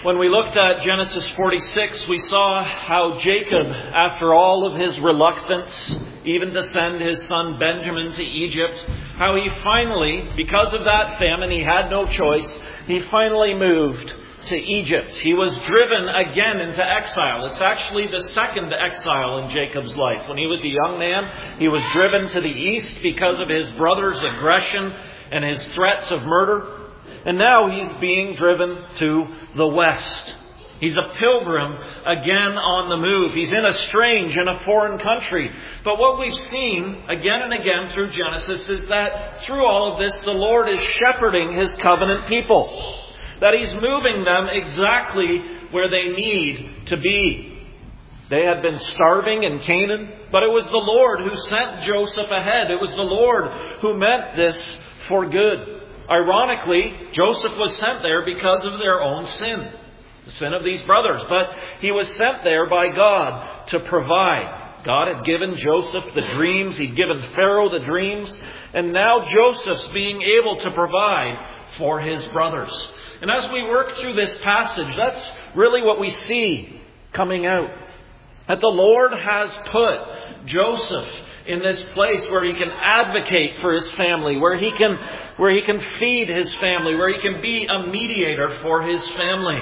When we looked at Genesis 46, we saw how Jacob, after all of his reluctance, even to send his son Benjamin to Egypt, how he finally, because of that famine, he had no choice, he finally moved to Egypt. He was driven again into exile. It's actually the second exile in Jacob's life. When he was a young man, he was driven to the east because of his brother's aggression and his threats of murder. And now he's being driven to the west. He's a pilgrim again on the move. He's in a strange and a foreign country. But what we've seen again and again through Genesis is that through all of this, the Lord is shepherding His covenant people. That He's moving them exactly where they need to be. They had been starving in Canaan, but it was the Lord who sent Joseph ahead. It was the Lord who meant this for good. Ironically, Joseph was sent there because of their own sin, the sin of these brothers. But he was sent there by God to provide. God had given Joseph the dreams. He'd given Pharaoh the dreams. And now Joseph's being able to provide for his brothers. And as we work through this passage, that's really what we see coming out. That the Lord has put Joseph in this place where he can advocate for his family, where he can feed his family, where he can be a mediator for his family.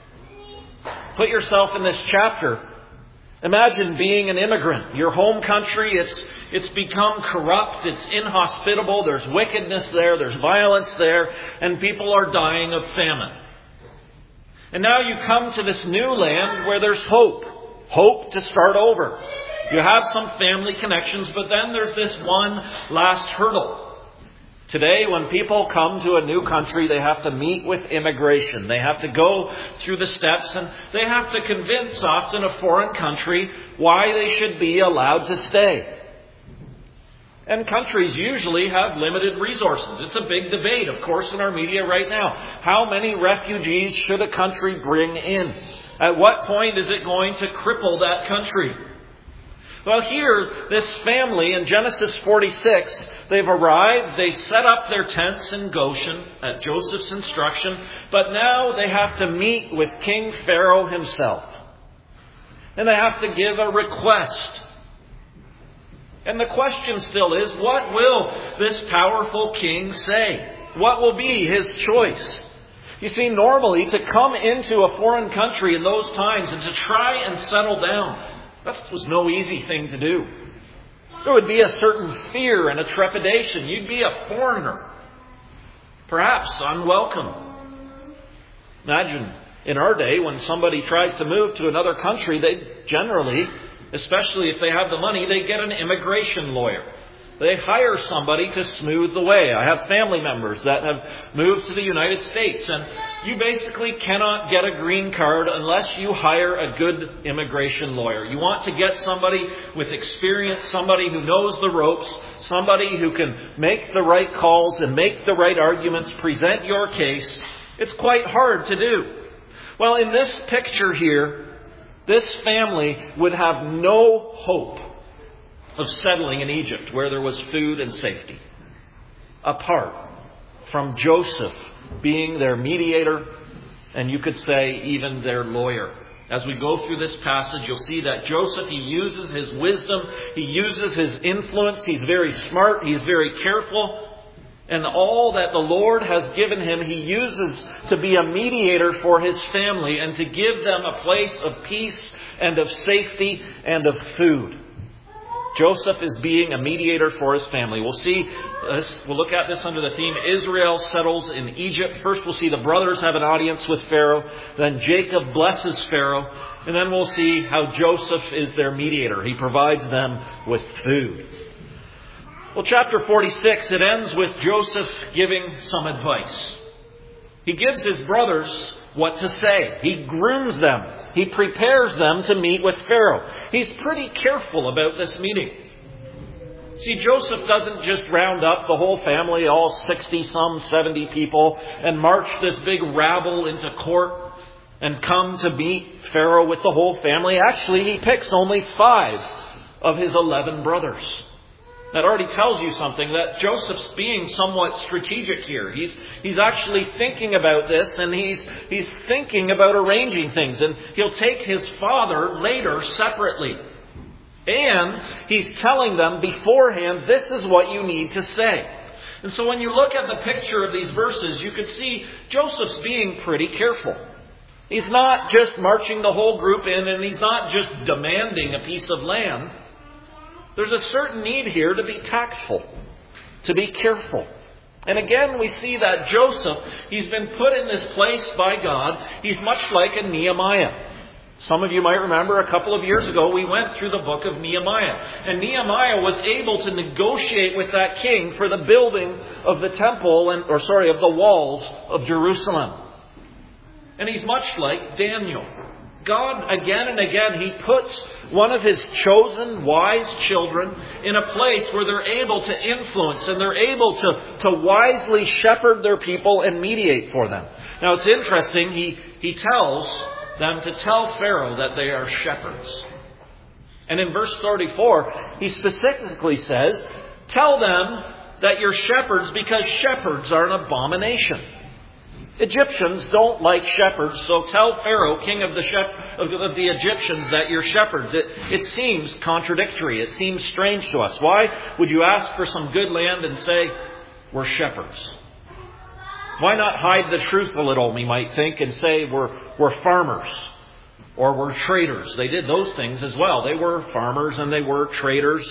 Put yourself in this chapter. Imagine being an immigrant. Your home country, it's become corrupt, it's inhospitable, there's wickedness there, there's violence there, and people are dying of famine. And now you come to this new land where there's hope. Hope to start over. You have some family connections, but then there's this one last hurdle. Today, when people come to a new country, they have to meet with immigration. They have to go through the steps, and they have to convince often a foreign country why they should be allowed to stay. And countries usually have limited resources. It's a big debate, of course, in our media right now. How many refugees should a country bring in? At what point is it going to cripple that country? Well, here, this family in Genesis 46, they've arrived, they set up their tents in Goshen at Joseph's instruction, but now they have to meet with King Pharaoh himself. And they have to give a request. And the question still is, what will this powerful king say? What will be his choice? You see, normally to come into a foreign country in those times and to try and settle down, that was no easy thing to do. There would be a certain fear and a trepidation. You'd be a foreigner, perhaps unwelcome. Imagine in our day when somebody tries to move to another country, they generally, especially if they have the money, they get an immigration lawyer. They hire somebody to smooth the way. I have family members that have moved to the United States, and you basically cannot get a green card unless you hire a good immigration lawyer. You want to get somebody with experience, somebody who knows the ropes, somebody who can make the right calls and make the right arguments, present your case. It's quite hard to do. Well, in this picture here, this family would have no hope of settling in Egypt where there was food and safety, apart from Joseph being their mediator and you could say even their lawyer. As we go through this passage, you'll see that Joseph, he uses his wisdom, he uses his influence, he's very smart, he's very careful, and all that the Lord has given him, he uses to be a mediator for his family and to give them a place of peace and of safety and of food. Joseph is being a mediator for his family. We'll see this. We'll look at this under the theme, Israel settles in Egypt. First, we'll see the brothers have an audience with Pharaoh. Then Jacob blesses Pharaoh. And then we'll see how Joseph is their mediator. He provides them with food. Well, chapter 46, it ends with Joseph giving some advice. He gives his brothers what to say. He grooms them. He prepares them to meet with Pharaoh. He's pretty careful about this meeting. See, Joseph doesn't just round up the whole family, all 60-some, 70 people, and march this big rabble into court and come to meet Pharaoh with the whole family. Actually, he picks only 5 of his 11 brothers. That already tells you something, that Joseph's being somewhat strategic here. He's actually thinking about this, and he's thinking about arranging things. And he'll take his father later separately. And he's telling them beforehand, this is what you need to say. And so when you look at the picture of these verses, you can see Joseph's being pretty careful. He's not just marching the whole group in, and he's not just demanding a piece of land. There's a certain need here to be tactful, to be careful. And again, we see that Joseph, he's been put in this place by God. He's much like a Nehemiah. Some of you might remember a couple of years ago we went through the book of Nehemiah. And Nehemiah was able to negotiate with that king for the building of the temple, of the walls of Jerusalem. And he's much like Daniel. God, again and again, He puts one of His chosen wise children in a place where they're able to influence and they're able to wisely shepherd their people and mediate for them. Now it's interesting, He tells them to tell Pharaoh that they are shepherds. And in verse 34, He specifically says, tell them that you're shepherds because shepherds are an abomination. Egyptians don't like shepherds, so tell Pharaoh, king of the Egyptians, that you're shepherds. It seems contradictory. It seems strange to us. Why would you ask for some good land and say, we're shepherds? Why not hide the truth a little, we might think, and say we're farmers or we're traders? They did those things as well. They were farmers and they were traders.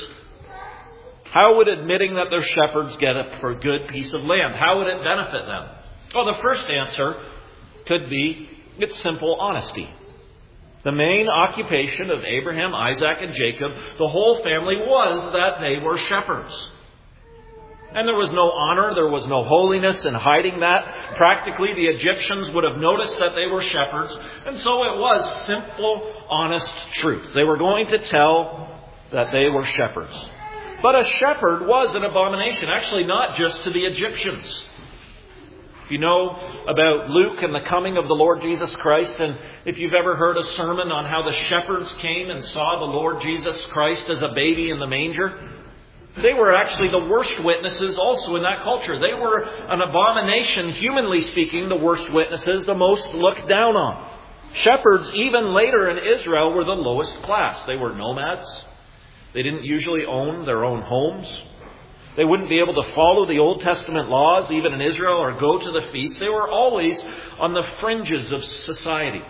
How would admitting that they're shepherds get a good piece of land? How would it benefit them? Well, the first answer could be it's simple honesty. The main occupation of Abraham, Isaac, and Jacob, the whole family, was that they were shepherds. And there was no honor, there was no holiness in hiding that. Practically, the Egyptians would have noticed that they were shepherds. And so it was simple, honest truth. They were going to tell that they were shepherds. But a shepherd was an abomination, actually not just to the Egyptians. If you know about Luke and the coming of the Lord Jesus Christ, and if you've ever heard a sermon on how the shepherds came and saw the Lord Jesus Christ as a baby in the manger, they were actually the worst witnesses also in that culture. They were an abomination, humanly speaking, the worst witnesses, the most looked down on. Shepherds, even later in Israel, were the lowest class. They were nomads. They didn't usually own their own homes. They wouldn't be able to follow the Old Testament laws, even in Israel, or go to the feasts. They were always on the fringes of society.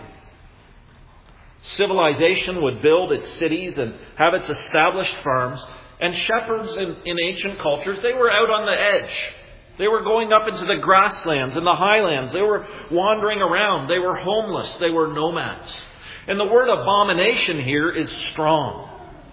Civilization would build its cities and have its established farms. And shepherds in ancient cultures, they were out on the edge. They were going up into the grasslands and the highlands. They were wandering around. They were homeless. They were nomads. And the word abomination here is strong.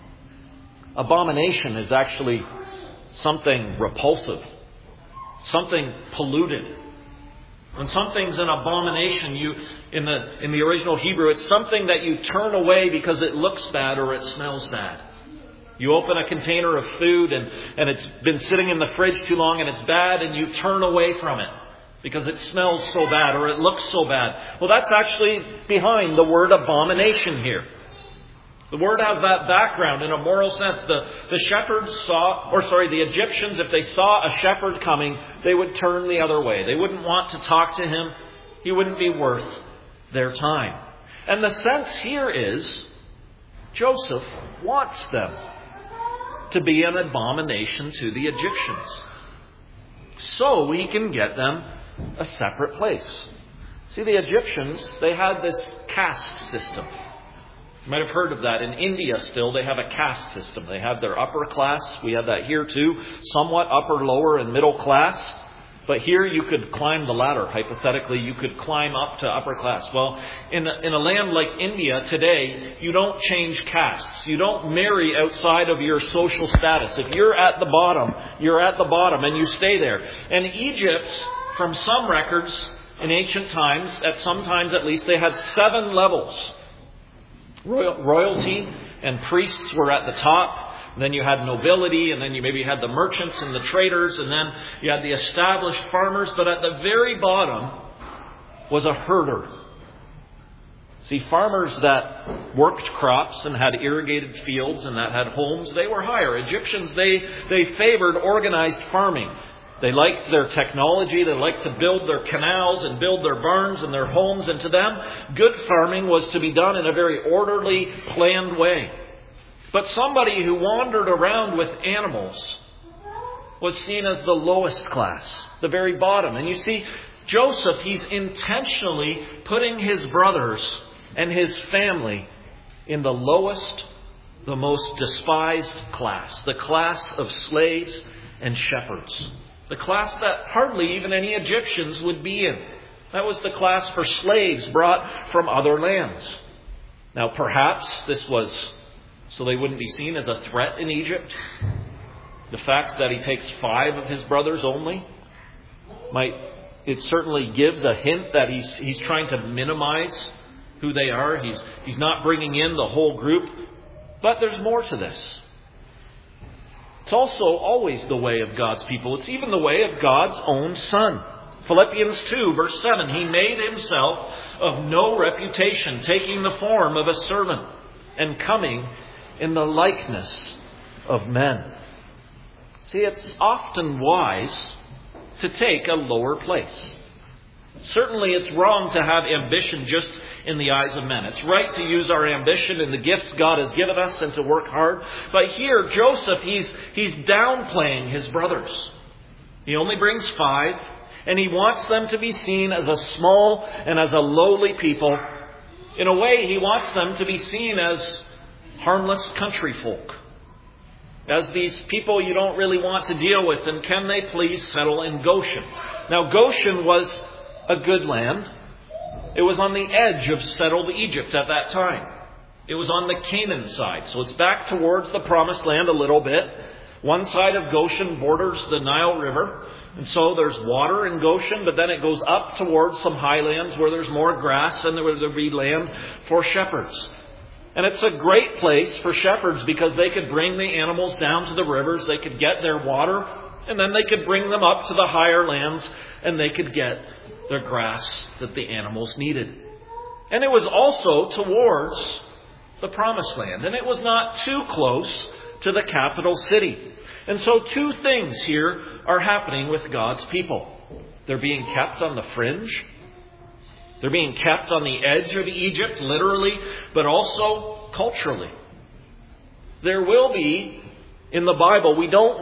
Abomination is actually something repulsive, something polluted. When something's an abomination, in the original Hebrew, it's something that you turn away because it looks bad or it smells bad. You open a container of food and it's been sitting in the fridge too long and it's bad, and you turn away from it because it smells so bad or it looks so bad. Well, that's actually behind the word abomination here. The word has that background in a moral sense. The Egyptians, if they saw a shepherd coming, they would turn the other way. They wouldn't want to talk to him. He wouldn't be worth their time. And the sense here is Joseph wants them to be an abomination to the Egyptians, so he can get them a separate place. See, the Egyptians, they had this caste system. You might have heard of that. In India still, they have a caste system. They have their upper class. We have that here too. Somewhat upper, lower, and middle class. But here you could climb the ladder. Hypothetically, you could climb up to upper class. Well, in a land like India today, you don't change castes. You don't marry outside of your social status. If you're at the bottom, you're at the bottom and you stay there. And Egypt, from some records in ancient times, at some times at least, they had 7 levels. Royalty and priests were at the top. And then you had nobility, and then you maybe had the merchants and the traders, and then you had the established farmers. But at the very bottom was a herder. See, farmers that worked crops and had irrigated fields and that had homes, they were higher. Egyptians, they favored organized farming. They liked their technology. They liked to build their canals and build their barns and their homes. And to them, good farming was to be done in a very orderly, planned way. But somebody who wandered around with animals was seen as the lowest class, the very bottom. And you see, Joseph, he's intentionally putting his brothers and his family in the lowest, the most despised class, the class of slaves and shepherds. The class that hardly even any Egyptians would be in. That was the class for slaves brought from other lands. Now, perhaps this was so they wouldn't be seen as a threat in Egypt. The fact that he takes 5 of his brothers only it certainly gives a hint that he's trying to minimize who they are. He's not bringing in the whole group. But there's more to this. It's also always the way of God's people. It's even the way of God's own Son. Philippians 2, verse 7, He made Himself of no reputation, taking the form of a servant and coming in the likeness of men. See, it's often wise to take a lower place. Certainly it's wrong to have ambition just in the eyes of men. It's right to use our ambition and the gifts God has given us and to work hard. But here, Joseph, he's downplaying his brothers. He only brings 5, and he wants them to be seen as a small and as a lowly people. In a way, he wants them to be seen as harmless country folk. As these people you don't really want to deal with, and can they please settle in Goshen? Now, Goshen was a good land. It was on the edge of settled Egypt at that time. It was on the Canaan side. So it's back towards the Promised Land a little bit. One side of Goshen borders the Nile River. And so there's water in Goshen, but then it goes up towards some highlands where there's more grass and there would be land for shepherds. And it's a great place for shepherds because they could bring the animals down to the rivers. They could get their water, and then they could bring them up to the higher lands, and they could get their grass that the animals needed. And it was also towards the Promised Land. And it was not too close to the capital city. And so 2 things here are happening with God's people. They're being kept on the fringe. They're being kept on the edge of Egypt, literally, but also culturally. There will be, in the Bible, we don't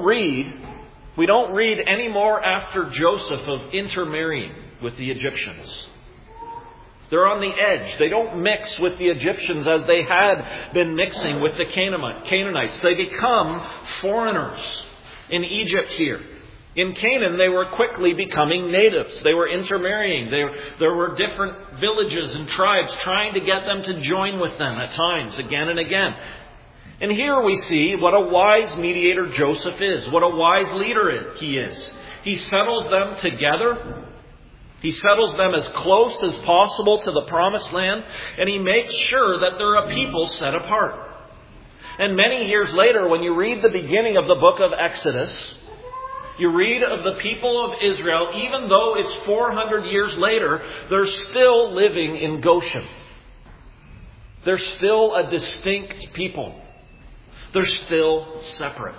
read any more after Joseph of intermarrying with the Egyptians. They're on the edge. They don't mix with the Egyptians as they had been mixing with the Canaanites. They become foreigners in Egypt here. In Canaan, they were quickly becoming natives. They were intermarrying. There were different villages and tribes trying to get them to join with them at times, again and again. And here we see what a wise mediator Joseph is, what a wise leader he is. He settles them together. He settles them as close as possible to the Promised Land, and he makes sure that they're a people set apart. And many years later, when you read the beginning of the book of Exodus, you read of the people of Israel, even though it's 400 years later, they're still living in Goshen. They're still a distinct people. They're still separate.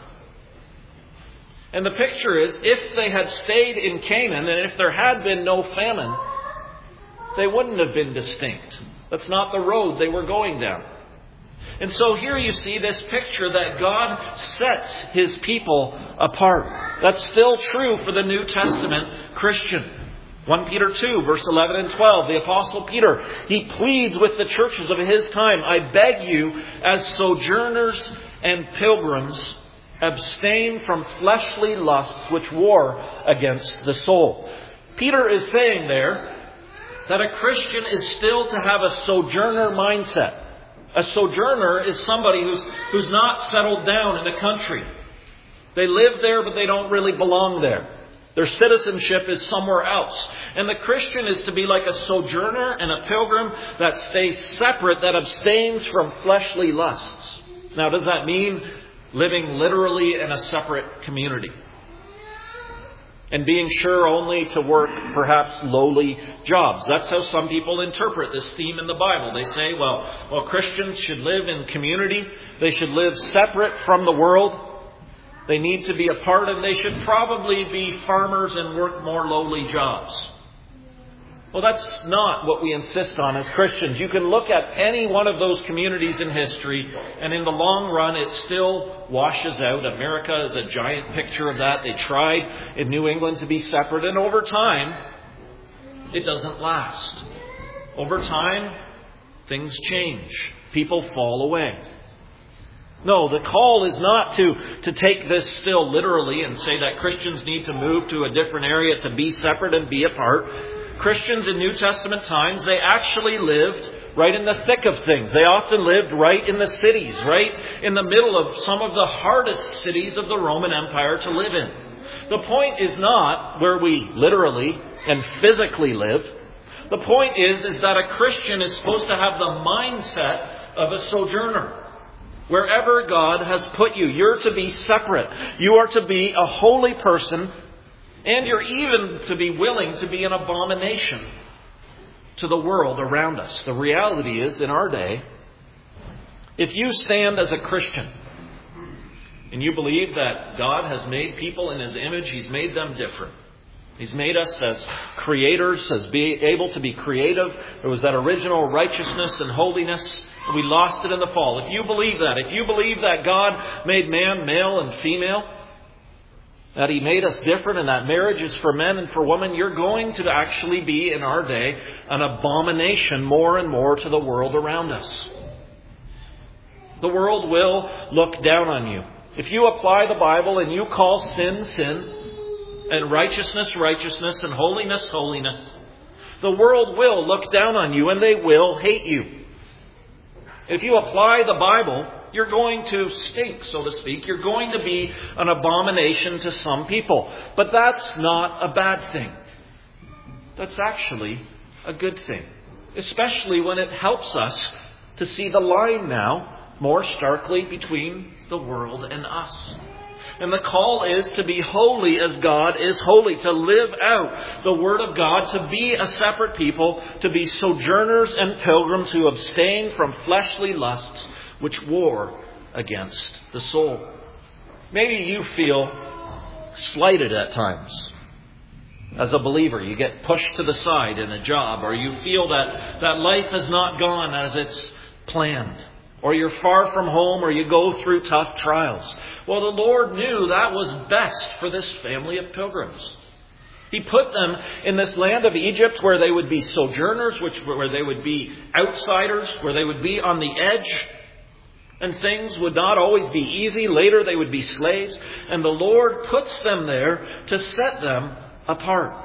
And the picture is, if they had stayed in Canaan, and if there had been no famine, they wouldn't have been distinct. That's not the road they were going down. And so here you see this picture that God sets His people apart. That's still true for the New Testament Christian. 1 Peter 2, verse 11 and 12, the Apostle Peter, he pleads with the churches of his time, I beg you, as sojourners and pilgrims, abstain from fleshly lusts which war against the soul. Peter is saying there that a Christian is still to have a sojourner mindset. A sojourner is somebody who's not settled down in a country. They live there, but they don't really belong there. Their citizenship is somewhere else. And the Christian is to be like a sojourner and a pilgrim that stays separate, that abstains from fleshly lusts. Now, does that mean living literally in a separate community? and being sure only to work perhaps lowly jobs. That's how some people interpret this theme in the Bible. They say, well, Christians should live in community. They should live separate from the world. They need to be apart, and they should probably be farmers and work more lowly jobs. Well, that's not what we insist on as Christians. You can look at any one of those communities in history, and in the long run, it still washes out. America is a giant picture of that. They tried in New England to be separate, and over time, it doesn't last. Over time, things change. People fall away. No, the call is not to take this still literally and say that Christians need to move to a different area to be separate and be apart. Christians in New Testament times, they actually lived right in the thick of things. They often lived right in the cities, right in the middle of some of the hardest cities of the Roman Empire to live in. The point is not where we literally and physically live. The point is that a Christian is supposed to have the mindset of a sojourner. Wherever God has put you, you're to be separate. You are to be a holy person, and you're even to be willing to be an abomination to the world around us. The reality is, in our day, if you stand as a Christian and you believe that God has made people in His image, He's made them different. He's made us as creators, as being able to be creative. There was that original righteousness and holiness. We lost it in the fall. If you believe that God made man male and female, that He made us different and that marriage is for men and for women, you're going to actually be, in our day, an abomination more and more to the world around us. The world will look down on you. If you apply the Bible and you call sin, sin, and righteousness, righteousness, and holiness, holiness, the world will look down on you and they will hate you. If you apply the Bible, you're going to stink, so to speak. You're going to be an abomination to some people. But that's not a bad thing. That's actually a good thing. Especially when it helps us to see the line now more starkly between the world and us. And the call is to be holy as God is holy, to live out the Word of God, to be a separate people, to be sojourners and pilgrims who abstain from fleshly lusts which war against the soul. Maybe you feel slighted at times. As a believer, you get pushed to the side in a job, or you feel that life has not gone as it's planned. Or you're far from home, or you go through tough trials. Well, the Lord knew that was best for this family of pilgrims. He put them in this land of Egypt where they would be sojourners, where they would be outsiders, where they would be on the edge. And things would not always be easy. Later they would be slaves. And the Lord puts them there to set them apart.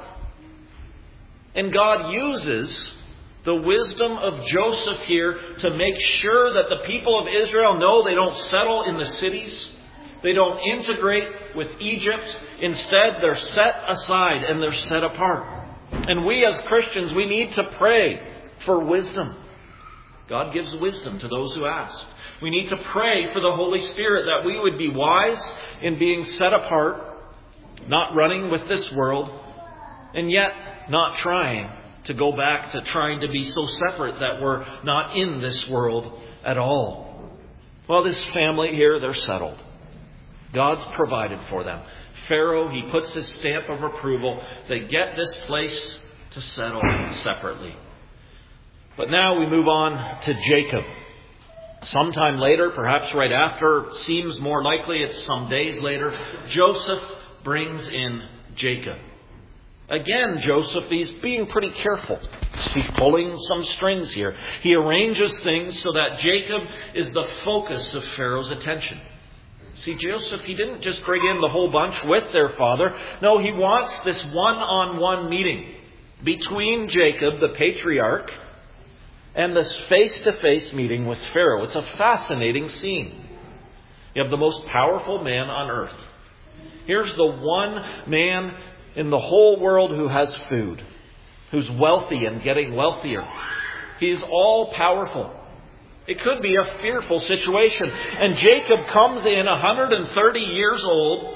And God uses the wisdom of Joseph here to make sure that the people of Israel know they don't settle in the cities. They don't integrate with Egypt. Instead, they're set aside and they're set apart. And we as Christians, we need to pray for wisdom. God gives wisdom to those who ask. We need to pray for the Holy Spirit that we would be wise in being set apart, not running with this world, and yet not trying to go back to trying to be so separate that we're not in this world at all. Well, this family here, they're settled. God's provided for them. Pharaoh, he puts his stamp of approval. They get this place to settle separately. But now we move on to Jacob. Sometime later, perhaps right after, seems more likely it's some days later, Joseph brings in Jacob. Again, Joseph, he's being pretty careful. He's pulling some strings here. He arranges things so that Jacob is the focus of Pharaoh's attention. See, Joseph, he didn't just bring in the whole bunch with their father. No, he wants this one-on-one meeting between Jacob, the patriarch, and this face-to-face meeting with Pharaoh. It's a fascinating scene. You have the most powerful man on earth. Here's the one man in the whole world who has food, who's wealthy and getting wealthier. He's all powerful. It could be a fearful situation. And Jacob comes in 130 years old,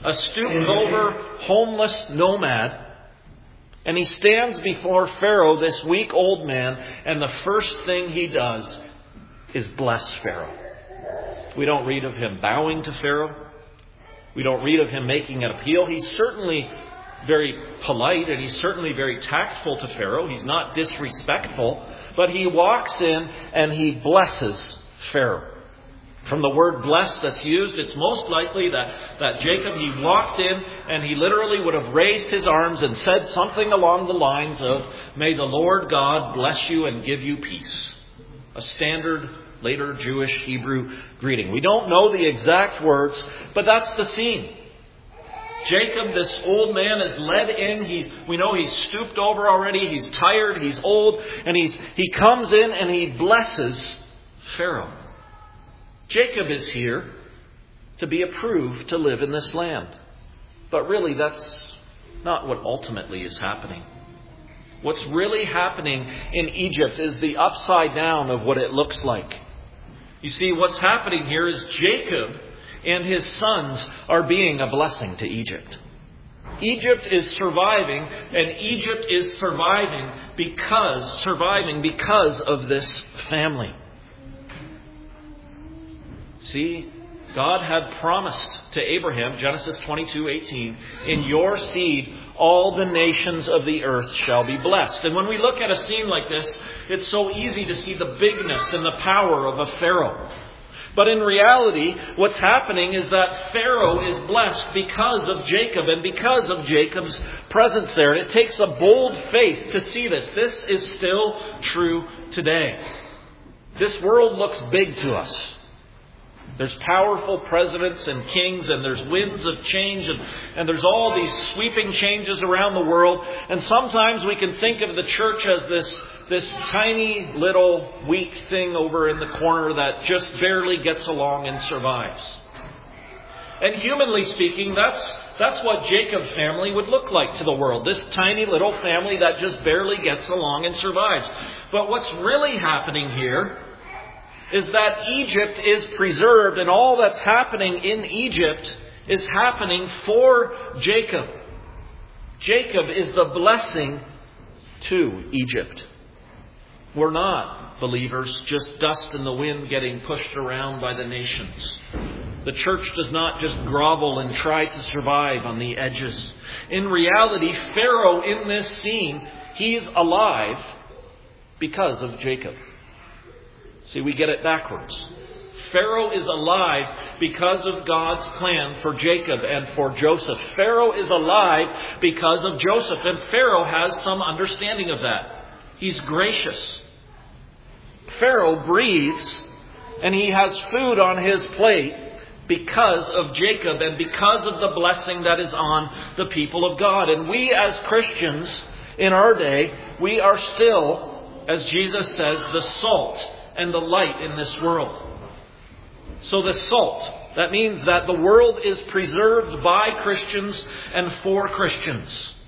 a stooped-over, homeless nomad. And he stands before Pharaoh, this weak old man, and the first thing he does is bless Pharaoh. We don't read of him bowing to Pharaoh. We don't read of him making an appeal. He's certainly very polite and he's certainly very tactful to Pharaoh. He's not disrespectful, but he walks in and he blesses Pharaoh. From the word blessed that's used, it's most likely that Jacob, he walked in and he literally would have raised his arms and said something along the lines of, "May the Lord God bless you and give you peace." A standard later Jewish Hebrew greeting. We don't know the exact words, but that's the scene. Jacob, this old man, is led in. We know he's stooped over already. He's tired. He's old. And he comes in and he blesses Pharaoh. Jacob is here to be approved to live in this land. But really, that's not what ultimately is happening. What's really happening in Egypt is the upside down of what it looks like. You see, what's happening here is Jacob and his sons are being a blessing to Egypt. Egypt is surviving, and Egypt is surviving because of this family. See, God had promised to Abraham, Genesis 22:18, "In your seed all the nations of the earth shall be blessed." And when we look at a scene like this, it's so easy to see the bigness and the power of a Pharaoh. But in reality, what's happening is that Pharaoh is blessed because of Jacob and because of Jacob's presence there. And it takes a bold faith to see this. This is still true today. This world looks big to us. There's powerful presidents and kings, and there's winds of change, and there's all these sweeping changes around the world. And sometimes we can think of the church as this tiny little weak thing over in the corner that just barely gets along and survives. And humanly speaking, that's what Jacob's family would look like to the world. This tiny little family that just barely gets along and survives. But what's really happening here is that Egypt is preserved, and all that's happening in Egypt is happening for Jacob. Jacob is the blessing to Egypt. We're not, believers, just dust in the wind getting pushed around by the nations. The church does not just grovel and try to survive on the edges. In reality, Pharaoh in this scene, he's alive because of Jacob. See, we get it backwards. Pharaoh is alive because of God's plan for Jacob and for Joseph. Pharaoh is alive because of Joseph, and Pharaoh has some understanding of that. He's gracious. Pharaoh breathes, and he has food on his plate because of Jacob and because of the blessing that is on the people of God. And we as Christians in our day, we are still, as Jesus says, the salt and the light in this world. So the salt, that means that the world is preserved by Christians and for Christians.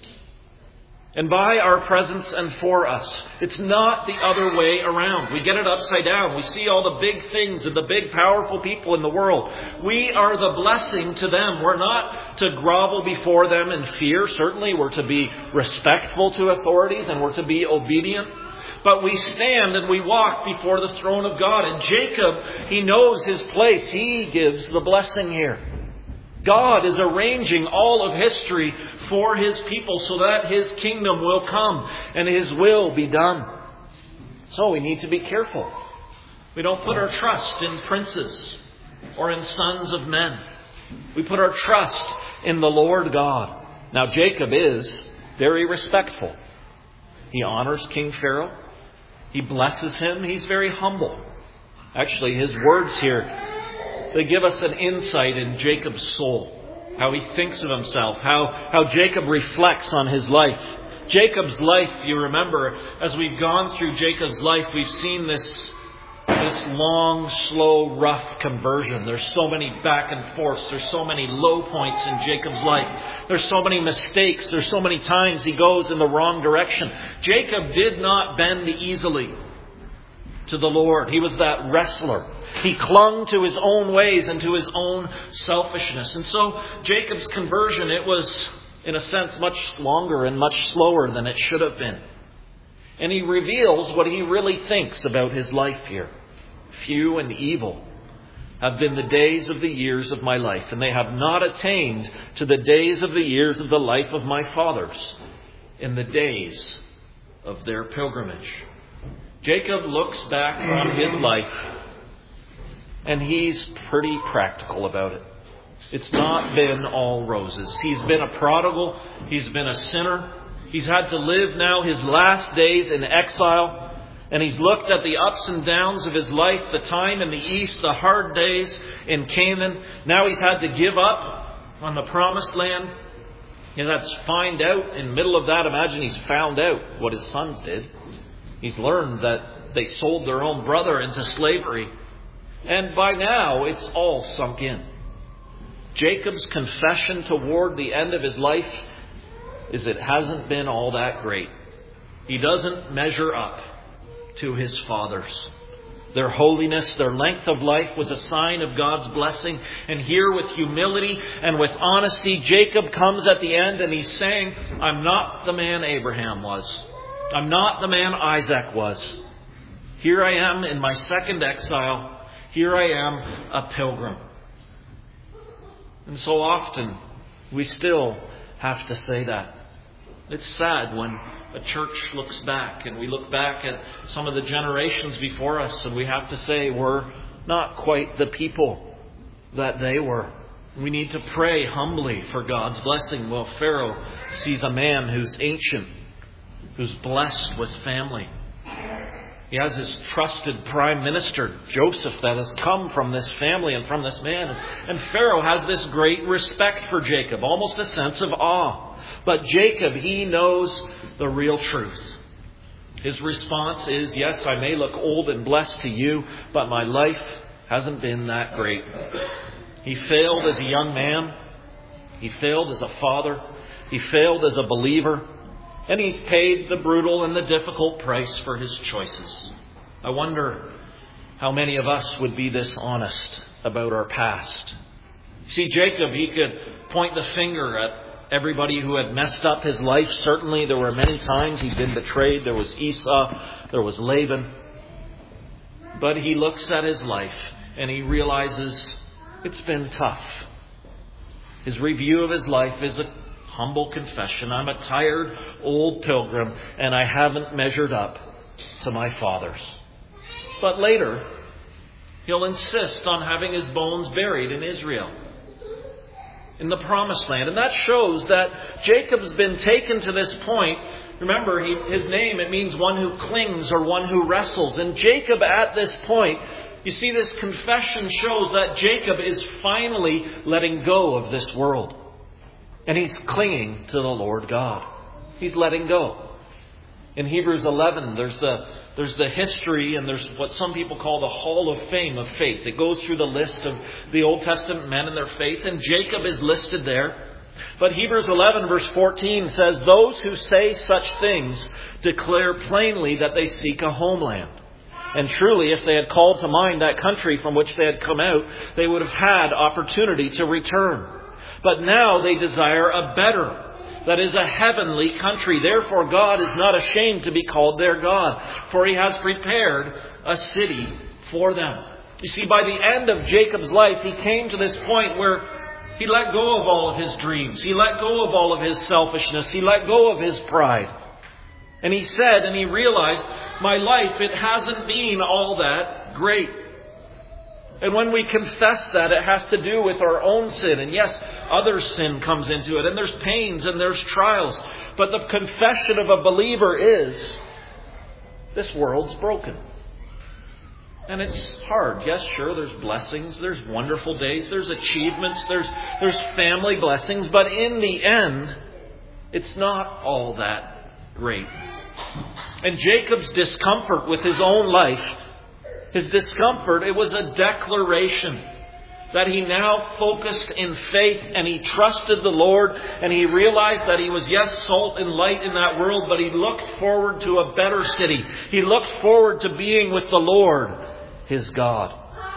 And by our presence and for us. It's not the other way around. We get it upside down. We see all the big things and the big powerful people in the world. We are the blessing to them. We're not to grovel before them in fear. Certainly we're to be respectful to authorities and we're to be obedient. But we stand and we walk before the throne of God. And Jacob, he knows his place. He gives the blessing here. God is arranging all of history for his people so that his kingdom will come and his will be done. So we need to be careful. We don't put our trust in princes or in sons of men. We put our trust in the Lord God. Now Jacob is very respectful. He honors King Pharaoh. He blesses him. He's very humble. Actually, his words here, they give us an insight in Jacob's soul. How he thinks of himself. How Jacob reflects on his life. Jacob's life, you remember, as we've gone through Jacob's life, we've seen this long, slow, rough conversion. There's so many back and forths. There's so many low points in Jacob's life. There's so many mistakes. There's so many times he goes in the wrong direction. Jacob did not bend easily. to the Lord. He was that wrestler. He clung to his own ways and to his own selfishness. And so Jacob's conversion, it was, in a sense, much longer and much slower than it should have been. And he reveals what he really thinks about his life here. Few and evil have been the days of the years of my life, and they have not attained to the days of the years of the life of my fathers in the days of their pilgrimage. Jacob looks back on his life, and he's pretty practical about it. It's not been all roses. He's been a prodigal. He's been a sinner. He's had to live now his last days in exile. And he's looked at the ups and downs of his life, the time in the east, the hard days in Canaan. Now he's had to give up on the promised land. He's had to find out in the middle of that. Imagine he's found out what his sons did. He's learned that they sold their own brother into slavery. And by now, it's all sunk in. Jacob's confession toward the end of his life is it hasn't been all that great. He doesn't measure up to his fathers. Their holiness, their length of life was a sign of God's blessing. And here with humility and with honesty, Jacob comes at the end and he's saying, I'm not the man Abraham was. I'm not the man Isaac was. Here I am in my second exile. Here I am a pilgrim. And so often we still have to say that. It's sad when a church looks back and we look back at some of the generations before us and we have to say we're not quite the people that they were. We need to pray humbly for God's blessing. Well, Pharaoh sees a man who's ancient, who's blessed with family. He has his trusted prime minister, Joseph, that has come from this family and from this man. And Pharaoh has this great respect for Jacob, almost a sense of awe. But Jacob, he knows the real truth. His response is, yes, I may look old and blessed to you, but my life hasn't been that great. He failed as a young man. He failed as a father. He failed as a believer. And he's paid the brutal and the difficult price for his choices. I wonder how many of us would be this honest about our past. See, Jacob, he could point the finger at everybody who had messed up his life. Certainly there were many times he'd been betrayed. There was Esau. There was Laban. But he looks at his life and he realizes it's been tough. His review of his life is a humble confession. I'm a tired old pilgrim and I haven't measured up to my fathers. But later, he'll insist on having his bones buried in Israel, in the promised land. And that shows that Jacob's been taken to this point. Remember, his name, it means one who clings or one who wrestles. And Jacob at this point, you see, this confession shows that Jacob is finally letting go of this world. And he's clinging to the Lord God. He's letting go. In Hebrews 11, there's the history and there's what some people call the Hall of Fame of faith. It goes through the list of the Old Testament men and their faith, and Jacob is listed there. But Hebrews 11 verse 14 says, those who say such things declare plainly that they seek a homeland. And truly, if they had called to mind that country from which they had come out, they would have had opportunity to return. But now they desire a better, that is a heavenly country. Therefore God is not ashamed to be called their God, for he has prepared a city for them. You see, by the end of Jacob's life, he came to this point where he let go of all of his dreams. He let go of all of his selfishness. He let go of his pride. And he said, and he realized, my life, it hasn't been all that great. And when we confess that, it has to do with our own sin. And yes, other sin comes into it. And there's pains and there's trials. But the confession of a believer is, this world's broken. And it's hard. Yes, sure, there's blessings. There's wonderful days. There's achievements. There's family blessings. But in the end, it's not all that great. And Jacob's discomfort with his own life, his discomfort, it was a declaration. that he now focused in faith and he trusted the Lord and he realized that he was, yes, salt and light in that world, but he looked forward to a better city. He looked forward to being with the Lord, his God.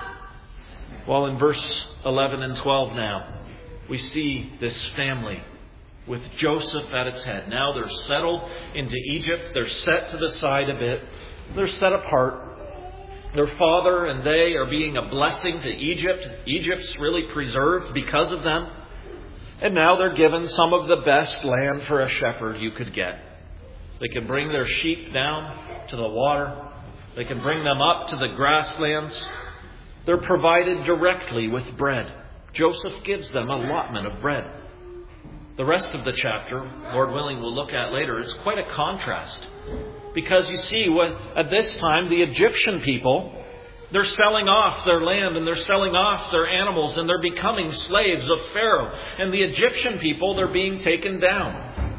Well, in verse 11 and 12 now, we see this family with Joseph at its head. Now they're settled into Egypt. They're set to the side a bit. They're set apart. Their father and they are being a blessing to Egypt. Egypt's really preserved because of them. And now they're given some of the best land for a shepherd you could get. They can bring their sheep down to the water. They can bring them up to the grasslands. They're provided directly with bread. Joseph gives them an allotment of bread. The rest of the chapter, Lord willing, we'll look at later, is quite a contrast. Because you see, at this time, the Egyptian people, they're selling off their land and they're selling off their animals and they're becoming slaves of Pharaoh. And the Egyptian people, they're being taken down.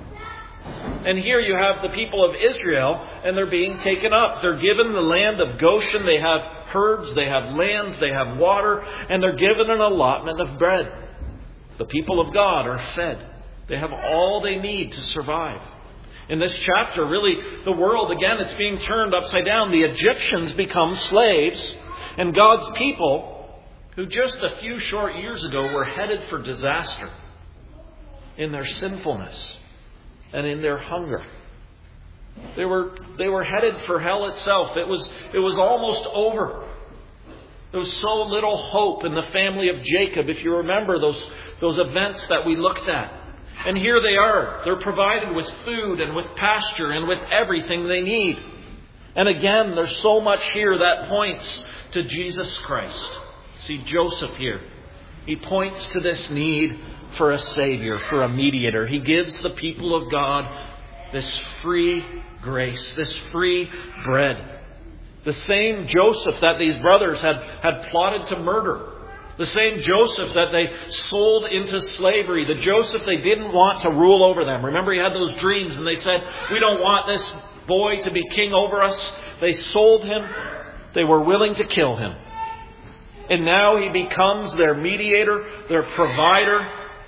And here you have the people of Israel and they're being taken up. They're given the land of Goshen. They have herds, they have lands, they have water, and they're given an allotment of bread. The people of God are fed. They have all they need to survive. In this chapter, really, the world, again, it's being turned upside down. The Egyptians become slaves, and God's people, who just a few short years ago were headed for disaster in their sinfulness and in their hunger. They were headed for hell itself. It was almost over. There was so little hope in the family of Jacob, if you remember those events that we looked at. And here they are. They're provided with food and with pasture and with everything they need. And again, there's so much here that points to Jesus Christ. See Joseph here. He points to this need for a Savior, for a mediator. He gives the people of God this free grace, this free bread. The same Joseph that these brothers had plotted to murder. The same Joseph that they sold into slavery. The Joseph they didn't want to rule over them. Remember, he had those dreams and they said, we don't want this boy to be king over us. They sold him. They were willing to kill him. And now he becomes their mediator, their provider,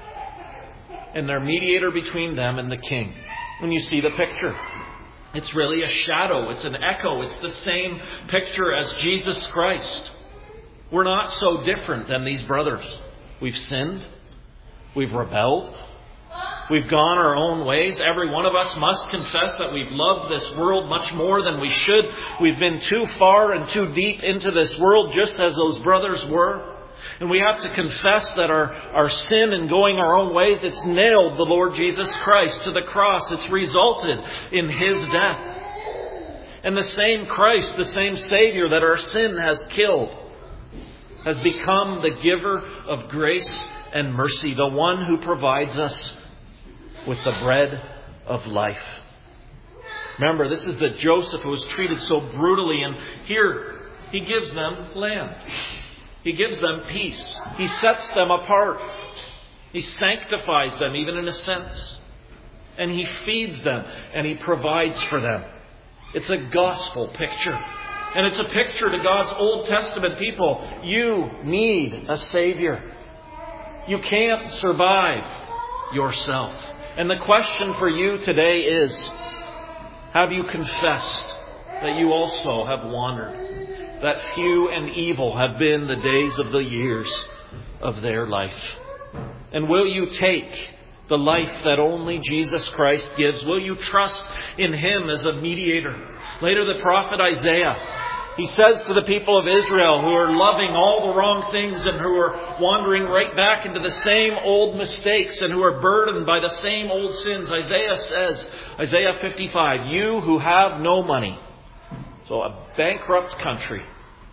and their mediator between them and the king. When you see the picture, it's really a shadow. It's an echo. It's the same picture as Jesus Christ. We're not so different than these brothers. We've sinned. We've rebelled. We've gone our own ways. Every one of us must confess that we've loved this world much more than we should. We've been too far and too deep into this world, just as those brothers were. And we have to confess that our sin in going our own ways, it's nailed the Lord Jesus Christ to the cross. It's resulted in His death. And the same Christ, the same Savior that our sin has killed, has become the giver of grace and mercy, the one who provides us with the bread of life. Remember, this is the Joseph who was treated so brutally, and here he gives them land. He gives them peace. He sets them apart. He sanctifies them, even in a sense. And he feeds them, and he provides for them. It's a gospel picture. And it's a picture to God's Old Testament people. You need a Savior. You can't survive yourself. And the question for you today is, have you confessed that you also have wandered? That few and evil have been the days of the years of their life? And will you take the life that only Jesus Christ gives? Will you trust in Him as a mediator? Later, the prophet Isaiah, he says to the people of Israel who are loving all the wrong things and who are wandering right back into the same old mistakes and who are burdened by the same old sins. Isaiah says, Isaiah 55, you who have no money, so a bankrupt country,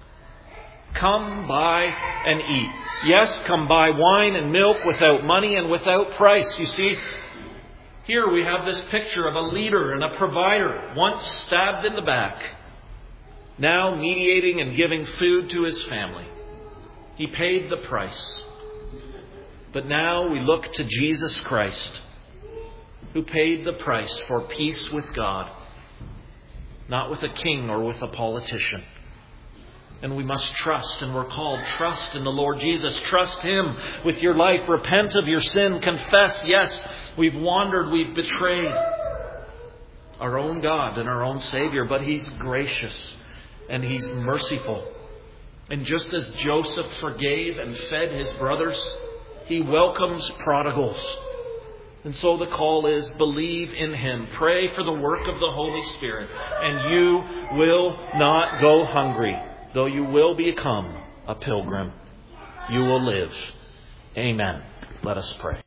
come buy and eat. Yes, come buy wine and milk without money and without price. You see, here we have this picture of a leader and a provider, once stabbed in the back, now mediating and giving food to his family. He paid the price. But now we look to Jesus Christ, who paid the price for peace with God, not with a king or with a politician. And we must trust, and we're called, trust in the Lord Jesus. Trust Him with your life. Repent of your sin. Confess, yes, we've wandered, we've betrayed our own God and our own Savior. But He's gracious and He's merciful. And just as Joseph forgave and fed his brothers, He welcomes prodigals. And so the call is, believe in Him. Pray for the work of the Holy Spirit. And you will not go hungry. Though you will become a pilgrim, you will live. Amen. Let us pray.